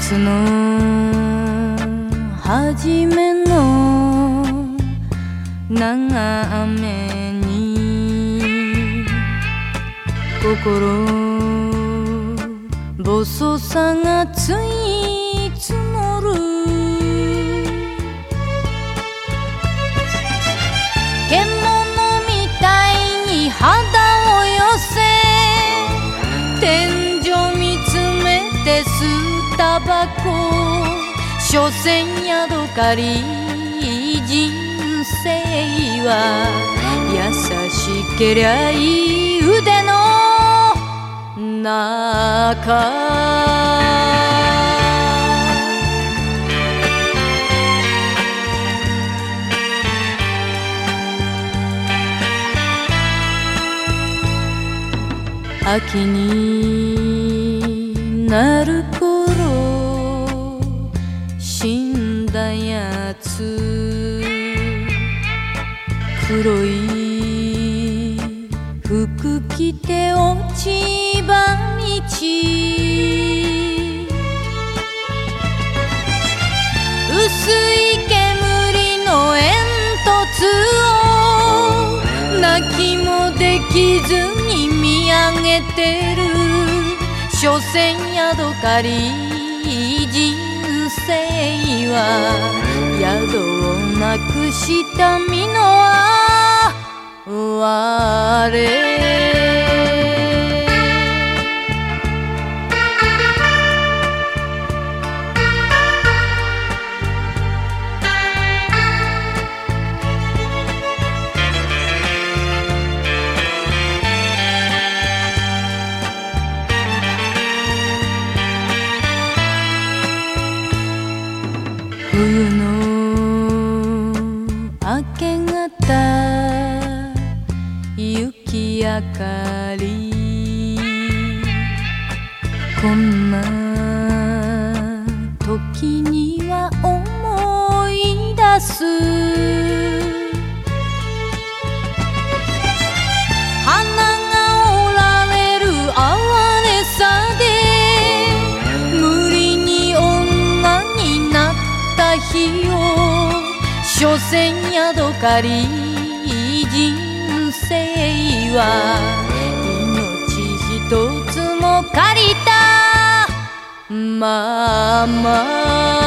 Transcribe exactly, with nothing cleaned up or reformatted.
夏の初めの長雨に心細さがつい積もる。獣みたいに肌を寄せ天井見つめて吸うタバコ。所詮ヤドカリ人生は優しけりゃいい腕の中。秋になる頃死んだやつ黒い服着て落ち葉道。薄い煙の煙突を泣きもできずに見上げてる。所詮ヤドカリ人生は宿をなくした身の哀れ。冬の明け方雪明かり。こんな時には思い出す。花が折られる哀れさで無理に女になった日を。所詮ヤドカリ人生は命一つも借りたまま。